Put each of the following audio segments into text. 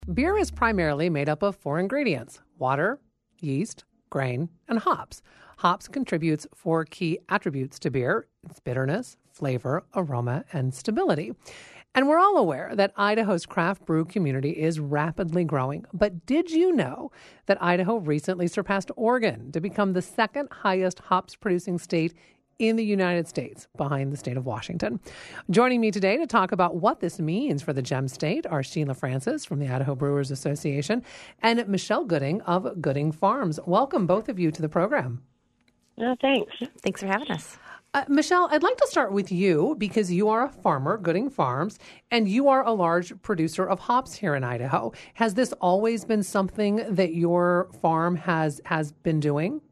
Beer is primarily made up of four ingredients: water, yeast, grain, and hops. Hops contributes four key attributes to beer: its bitterness, flavor, aroma, and stability. And we're all aware that Idaho's craft brew community is rapidly growing. But did you know that Idaho recently surpassed Oregon to become the second highest hops producing state in the United States, behind the state of Washington? Joining me today to talk about what this means for the Gem State are Sheila Francis from the Idaho Brewers Association and Michelle Gooding of Gooding Farms. Welcome, both of you, to the program. No, thanks. Thanks for having us. Michelle, I'd like to start with you because you are a farmer, Gooding Farms, and you are a large producer of hops here in Idaho. Has this always been something that your farm has been doing?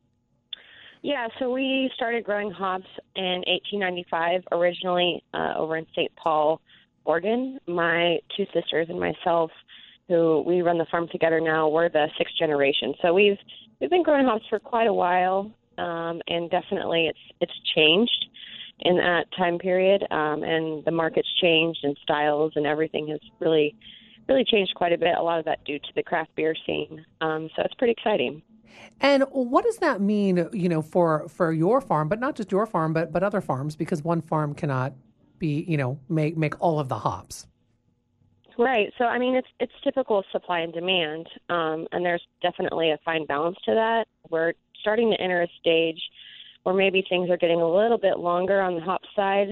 Yeah, so we started growing hops in 1895, originally over in St. Paul, Oregon. My two sisters and myself, who we run the farm together now, we're the sixth generation. So we've been growing hops for quite a while, and definitely it's changed in that time period, and the market's changed and styles and everything has really changed quite a bit. A lot of that due to the craft beer scene. So it's pretty exciting. And what does that mean, for your farm, but not just your farm, but other farms, because one farm cannot be, make all of the hops? Right. So, I mean, it's typical supply and demand, and there's definitely a fine balance to that. We're starting to enter a stage where maybe things are getting a little bit longer on the hop side.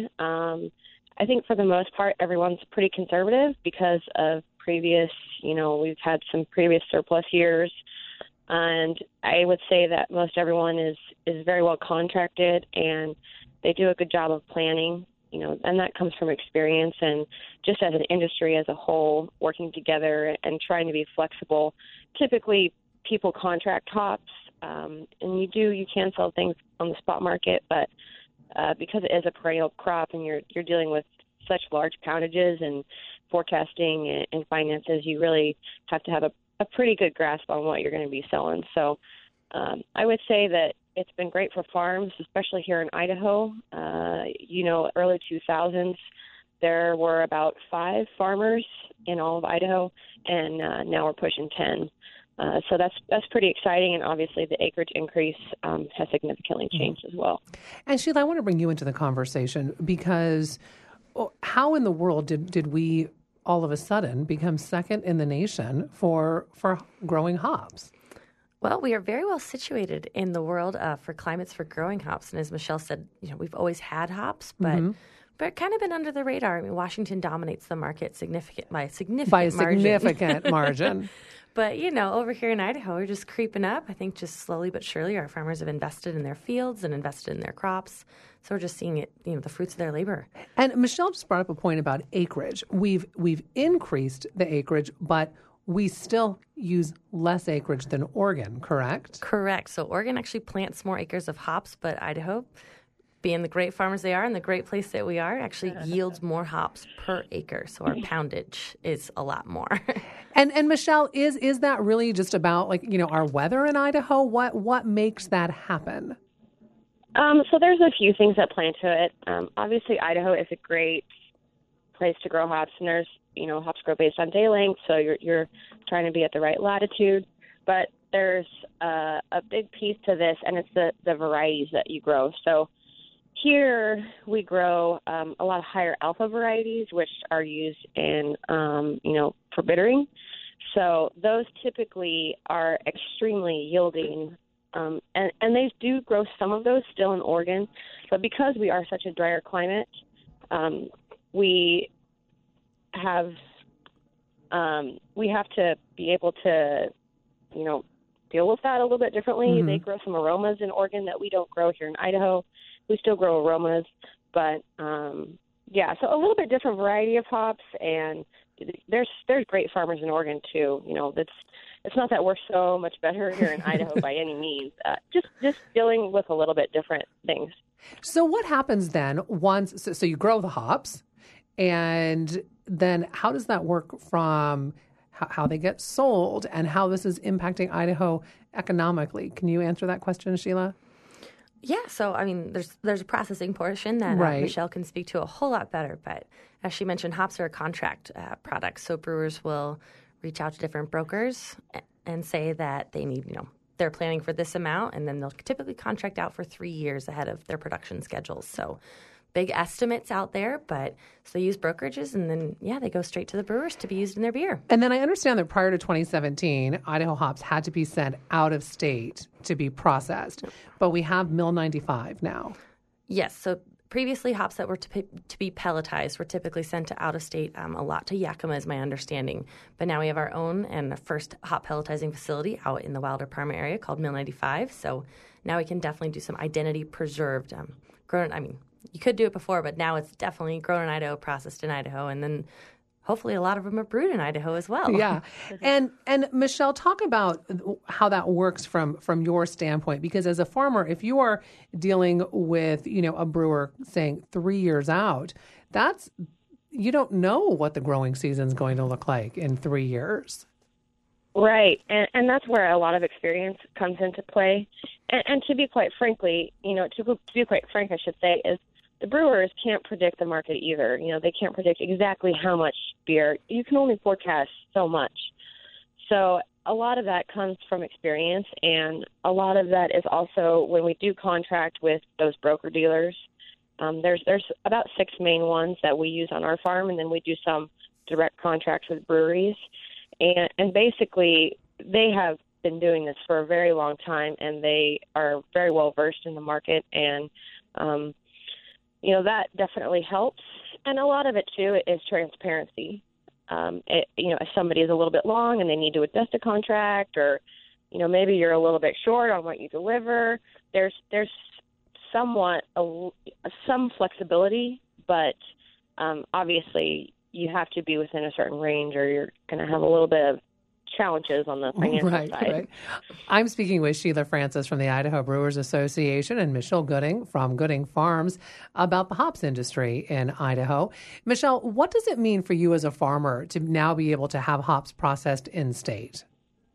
I think for the most part, everyone's pretty conservative because of previous, we've had some previous surplus years. And I would say that most everyone is very well contracted, and they do a good job of planning, and that comes from experience and just as an industry as a whole, working together and trying to be flexible. Typically, people contract hops, and you can sell things on the spot market, but because it is a perennial crop and you're dealing with such large poundages and forecasting and finances, you really have to have a pretty good grasp on what you're going to be selling. So I would say that it's been great for farms, especially here in Idaho. Early 2000s, there were about 5 farmers in all of Idaho, and now we're pushing 10. So that's pretty exciting, and obviously the acreage increase has significantly changed as well. And Sheila, I want to bring you into the conversation because how in the world did we all of a sudden become second in the nation for growing hops? Well, we are very well situated in the world for climates for growing hops. And as Michelle said, we've always had hops, but kind of been under the radar. I mean, Washington dominates the market by a significant margin. But, over here in Idaho, we're just creeping up. I think just slowly but surely our farmers have invested in their fields and invested in their crops. So we're just seeing it, the fruits of their labor. And Michelle just brought up a point about acreage. We've increased the acreage, but we still use less acreage than Oregon, correct? Correct. So Oregon actually plants more acres of hops, but Idaho, being the great farmers they are and the great place that we are, actually yields more hops per acre. So our poundage is a lot more. And Michelle, is that really just about our weather in Idaho? What makes that happen? So there's a few things that play into it. Obviously, Idaho is a great place to grow hops, and there's hops grow based on day length, so you're trying to be at the right latitude. But there's a big piece to this, and it's the varieties that you grow. So here we grow a lot of higher alpha varieties, which are used in for bittering. So those typically are extremely yielding. And they do grow some of those still in Oregon, but because we are such a drier climate, we have to be able to, deal with that a little bit differently. Mm-hmm. They grow some aromas in Oregon that we don't grow here in Idaho. We still grow aromas, but so a little bit different variety of hops, and there's great farmers in Oregon too. It's not that we're so much better here in Idaho by any means. Just dealing with a little bit different things. So what happens then once? So you grow the hops, and then how does that work from how they get sold and how this is impacting Idaho economically? Can you answer that question, Sheila? Yeah, so I mean, there's a processing portion that Michelle can speak to a whole lot better. But as she mentioned, hops are a contract product, so brewers will reach out to different brokers and say that they need, they're planning for this amount, and then they'll typically contract out for 3 years ahead of their production schedules. So big estimates out there, but so they use brokerages, and then, they go straight to the brewers to be used in their beer. And then I understand that prior to 2017, Idaho hops had to be sent out of state to be processed, but we have Mill 95 now. Yes, so previously, hops that were to be pelletized were typically sent to out-of-state, a lot to Yakima is my understanding. But now we have our own and first hop pelletizing facility out in the Wilder Parma area called Mill 95. So now we can definitely do some identity-preserved grown. You could do it before, but now it's definitely grown in Idaho, processed in Idaho, and then hopefully a lot of them are brewed in Idaho as well. Yeah. And Michelle, talk about how that works from your standpoint, because as a farmer, if you are dealing with, a brewer saying 3 years out, you don't know what the growing season is going to look like in 3 years. Right. And that's where a lot of experience comes into play. And to be quite frankly, to be quite frank, I should say, is the brewers can't predict the market either. They can't predict exactly how much beer. You can only forecast so much. So a lot of that comes from experience, and a lot of that is also when we do contract with those broker dealers. There's about 6 main ones that we use on our farm, and then we do some direct contracts with breweries. And basically, they have been doing this for a very long time, and they are very well versed in the market, and that definitely helps. And a lot of it, too, is transparency. If somebody is a little bit long and they need to adjust a contract, or, maybe you're a little bit short on what you deliver, there's somewhat some flexibility, but obviously you have to be within a certain range or you're going to have a little bit of challenges on the financial side. Right. I'm speaking with Sheila Francis from the Idaho Brewers Association and Michelle Gooding from Gooding Farms about the hops industry in Idaho. Michelle, what does it mean for you as a farmer to now be able to have hops processed in state?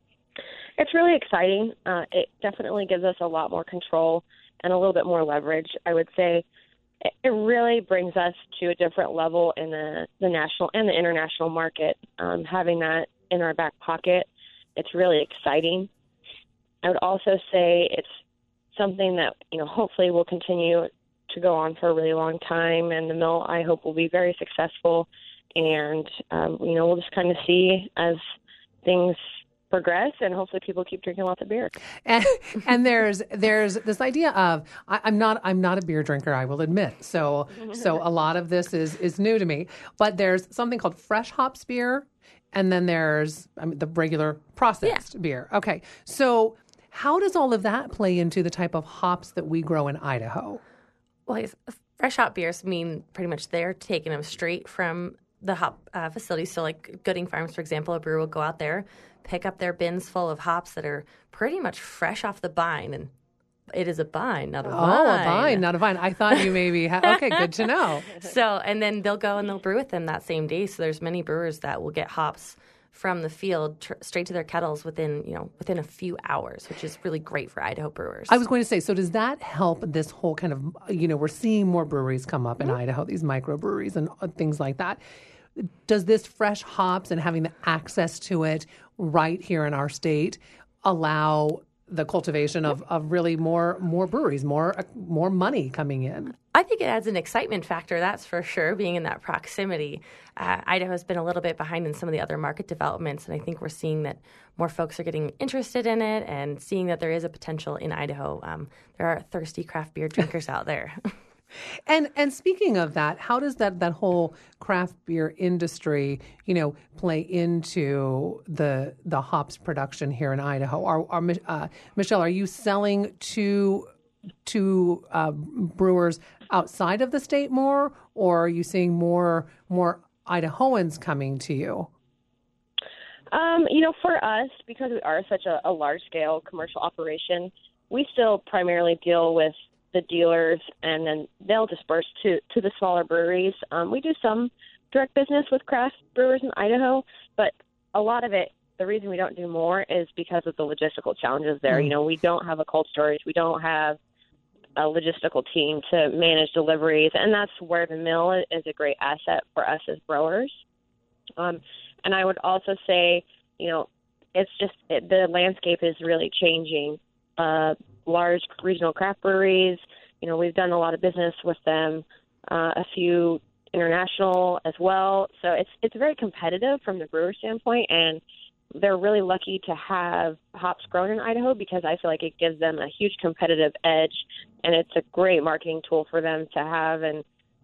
It's really exciting. It definitely gives us a lot more control and a little bit more leverage, I would say. It really brings us to a different level in the national and the international market. Having that in our back pocket, it's really exciting. I would also say it's something that, hopefully will continue to go on for a really long time, and the mill, I hope, will be very successful. And, we'll just kind of see as things progress, and hopefully people keep drinking lots of beer. And there's this idea of I'm not a beer drinker, I will admit. So a lot of this is new to me. But there's something called fresh hops beer, and then there's the regular processed beer. Okay, so how does all of that play into the type of hops that we grow in Idaho? Well, fresh hop beers mean pretty much they're taking them straight from the hop facilities. So like Gooding Farms, for example, a brewer will go out there, pick up their bins full of hops that are pretty much fresh off the vine. And it is a vine, not a vine. Oh, a vine, not a vine. I thought you maybe okay, good to know. So, and then they'll go and they'll brew with them that same day. So there's many brewers that will get hops from the field straight to their kettles within a few hours, which is really great for Idaho brewers. I was going to say, so does that help this whole kind of, we're seeing more breweries come up in Idaho, these microbreweries and things like that. Does this fresh hops and having the access to it right here in our state allow the cultivation of really more breweries, more money coming in? I think it adds an excitement factor, that's for sure, being in that proximity. Idaho has been a little bit behind in some of the other market developments, and I think we're seeing that more folks are getting interested in it and seeing that there is a potential in Idaho. There are thirsty craft beer drinkers out there. And speaking of that, how does that whole craft beer industry, play into the hops production here in Idaho? Michelle, are you selling to brewers outside of the state more, or are you seeing more Idahoans coming to you? For us, because we are such a large-scale commercial operation, we still primarily deal with the dealers, and then they'll disperse to the smaller breweries. We do some direct business with craft brewers in Idaho, but a lot of it, the reason we don't do more is because of the logistical challenges there. We don't have a cold storage. We don't have a logistical team to manage deliveries, and that's where the mill is a great asset for us as growers. And I would also say the landscape is really changing. Large regional craft breweries, we've done a lot of business with them, a few international as well. So it's very competitive from the brewer standpoint, and they're really lucky to have hops grown in Idaho because I feel like it gives them a huge competitive edge, and it's a great marketing tool for them to have. And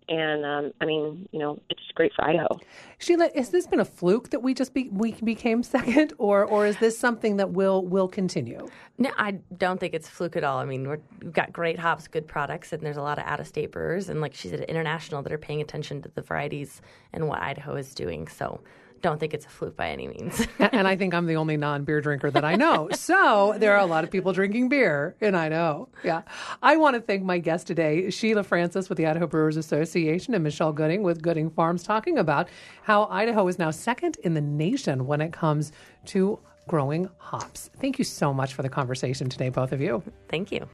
it's great for Idaho. Sheila, has this been a fluke that we became second, or is this something that will continue? No, I don't think it's a fluke at all. I mean, we've got great hops, good products, and there's a lot of out-of-state brewers, and like she said, international that are paying attention to the varieties and what Idaho is doing. So don't think it's a fluke by any means. And I think I'm the only non-beer drinker that I know. So there are a lot of people drinking beer in Idaho. Yeah. I want to thank my guest today, Sheila Francis with the Idaho Brewers Association and Michelle Gooding with Gooding Farms, talking about how Idaho is now second in the nation when it comes to growing hops. Thank you so much for the conversation today, both of you. Thank you.